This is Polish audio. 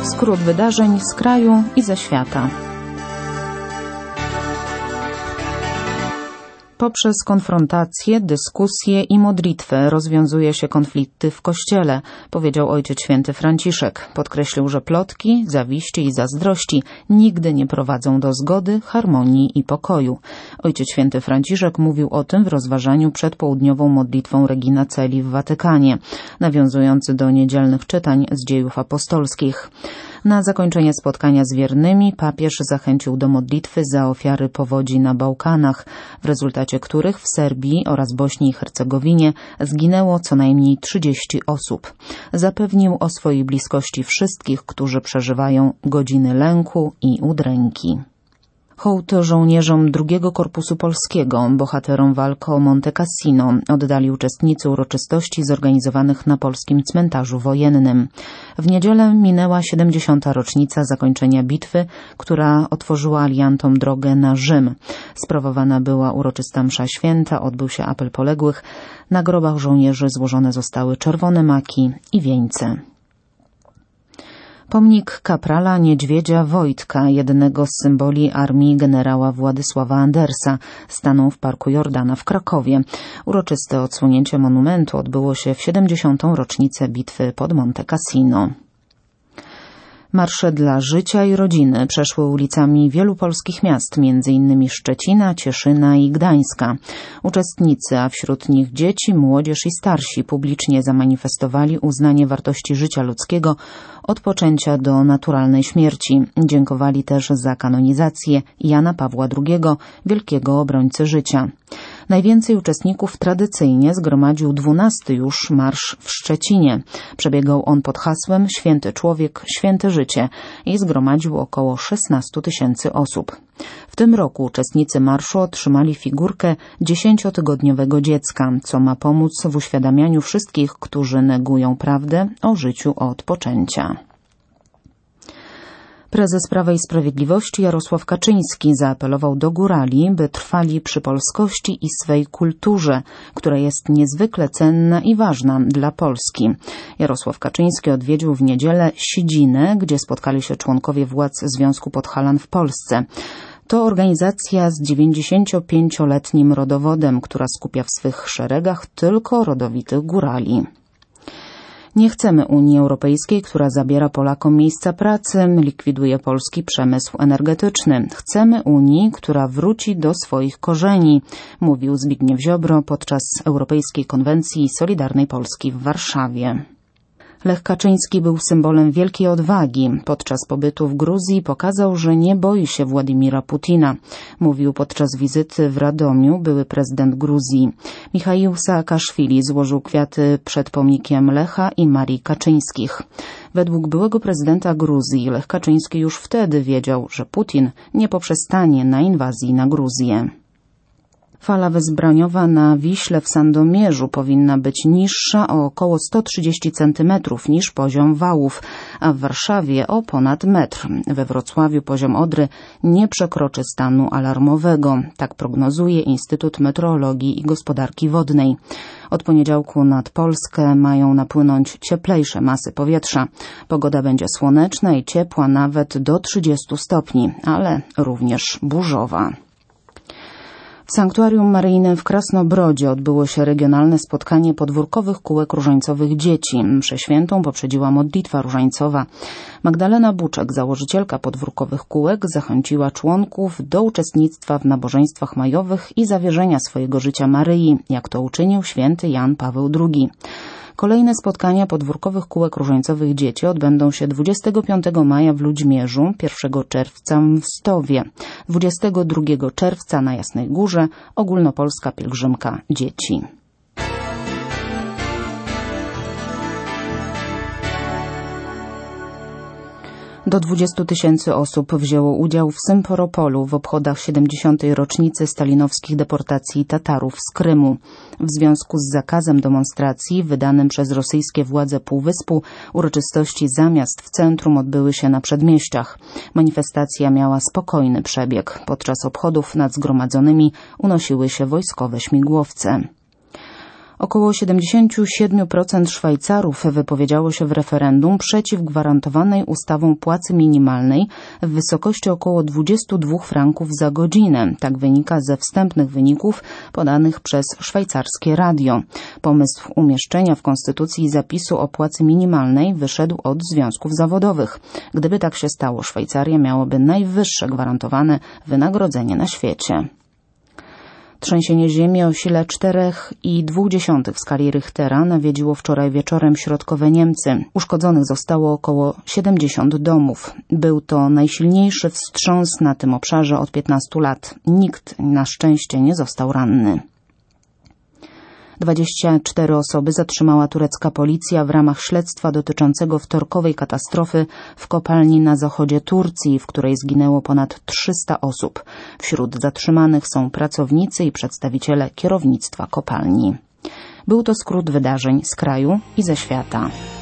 Skrót wydarzeń z kraju i ze świata. Poprzez konfrontację, dyskusję i modlitwę rozwiązuje się konflikty w Kościele, powiedział Ojciec Święty Franciszek. Podkreślił, że plotki, zawiści i zazdrości nigdy nie prowadzą do zgody, harmonii i pokoju. Ojciec Święty Franciszek mówił o tym w rozważaniu przed południową modlitwą Regina Coeli w Watykanie, nawiązując do niedzielnych czytań z Dziejów Apostolskich. Na zakończenie spotkania z wiernymi papież zachęcił do modlitwy za ofiary powodzi na Bałkanach, w rezultacie których w Serbii oraz Bośni i Hercegowinie zginęło co najmniej 30 osób. Zapewnił o swojej bliskości wszystkich, którzy przeżywają godziny lęku i udręki. Hołd żołnierzom II Korpusu Polskiego, bohaterom walk o Monte Cassino, oddali uczestnicy uroczystości zorganizowanych na polskim cmentarzu wojennym. W niedzielę minęła 70. rocznica zakończenia bitwy, która otworzyła aliantom drogę na Rzym. Sprawowana była uroczysta msza święta, odbył się apel poległych. Na grobach żołnierzy złożone zostały czerwone maki i wieńce. Pomnik kaprala Niedźwiedzia Wojtka, jednego z symboli armii generała Władysława Andersa, stanął w Parku Jordana w Krakowie. Uroczyste odsłonięcie monumentu odbyło się w 70. rocznicę bitwy pod Monte Cassino. Marsze dla życia i rodziny przeszły ulicami wielu polskich miast, m.in. Szczecina, Cieszyna i Gdańska. Uczestnicy, a wśród nich dzieci, młodzież i starsi, publicznie zamanifestowali uznanie wartości życia ludzkiego od poczęcia do naturalnej śmierci. Dziękowali też za kanonizację Jana Pawła II, wielkiego obrońcy życia. Najwięcej uczestników tradycyjnie zgromadził 12. już marsz w Szczecinie. Przebiegał on pod hasłem Święty człowiek, święte życie i zgromadził około 16 000 osób. W tym roku uczestnicy marszu otrzymali figurkę 10-tygodniowego dziecka, co ma pomóc w uświadamianiu wszystkich, którzy negują prawdę o życiu od poczęcia. Prezes Prawa i Sprawiedliwości Jarosław Kaczyński zaapelował do górali, by trwali przy polskości i swej kulturze, która jest niezwykle cenna i ważna dla Polski. Jarosław Kaczyński odwiedził w niedzielę Sidzinę, gdzie spotkali się członkowie władz Związku Podhalan w Polsce. To organizacja z 95-letnim rodowodem, która skupia w swych szeregach tylko rodowitych górali. Nie chcemy Unii Europejskiej, która zabiera Polakom miejsca pracy, likwiduje polski przemysł energetyczny. Chcemy Unii, która wróci do swoich korzeni, mówił Zbigniew Ziobro podczas Europejskiej Konwencji Solidarnej Polski w Warszawie. Lech Kaczyński był symbolem wielkiej odwagi. Podczas pobytu w Gruzji pokazał, że nie boi się Władimira Putina. Mówił podczas wizyty w Radomiu były prezydent Gruzji. Michaił Saakaszwili złożył kwiaty przed pomnikiem Lecha i Marii Kaczyńskich. Według byłego prezydenta Gruzji Lech Kaczyński już wtedy wiedział, że Putin nie poprzestanie na inwazji na Gruzję. Fala wezbraniowa na Wiśle w Sandomierzu powinna być niższa o około 130 cm niż poziom wałów, a w Warszawie o ponad metr. We Wrocławiu poziom Odry nie przekroczy stanu alarmowego. Tak prognozuje Instytut Meteorologii i Gospodarki Wodnej. Od poniedziałku nad Polskę mają napłynąć cieplejsze masy powietrza. Pogoda będzie słoneczna i ciepła nawet do 30 stopni, ale również burzowa. W Sanktuarium Maryjnym w Krasnobrodzie odbyło się regionalne spotkanie podwórkowych kółek różańcowych dzieci. Mszę świętą poprzedziła modlitwa różańcowa. Magdalena Buczek, założycielka podwórkowych kółek, zachęciła członków do uczestnictwa w nabożeństwach majowych i zawierzenia swojego życia Maryi, jak to uczynił święty Jan Paweł II. Kolejne spotkania podwórkowych kółek różańcowych dzieci odbędą się 25 maja w Ludźmierzu, 1 czerwca w Stowie, 22 czerwca na Jasnej Górze, ogólnopolska pielgrzymka dzieci. Do 20 000 osób wzięło udział w Symferopolu w obchodach 70. rocznicy stalinowskich deportacji Tatarów z Krymu. W związku z zakazem demonstracji wydanym przez rosyjskie władze Półwyspu uroczystości zamiast w centrum odbyły się na przedmieściach. Manifestacja miała spokojny przebieg. Podczas obchodów nad zgromadzonymi unosiły się wojskowe śmigłowce. Około 77% Szwajcarów wypowiedziało się w referendum przeciw gwarantowanej ustawą płacy minimalnej w wysokości około 22 franków za godzinę. Tak wynika ze wstępnych wyników podanych przez szwajcarskie radio. Pomysł umieszczenia w konstytucji zapisu o płacy minimalnej wyszedł od związków zawodowych. Gdyby tak się stało, Szwajcaria miałaby najwyższe gwarantowane wynagrodzenie na świecie. Trzęsienie ziemi o sile 4,2 w skali Richtera nawiedziło wczoraj wieczorem środkowe Niemcy. Uszkodzonych zostało około 70 domów. Był to najsilniejszy wstrząs na tym obszarze od 15 lat. Nikt na szczęście nie został ranny. 24 osoby zatrzymała turecka policja w ramach śledztwa dotyczącego wtorkowej katastrofy w kopalni na zachodzie Turcji, w której zginęło ponad 300 osób. Wśród zatrzymanych są pracownicy i przedstawiciele kierownictwa kopalni. Był to skrót wydarzeń z kraju i ze świata.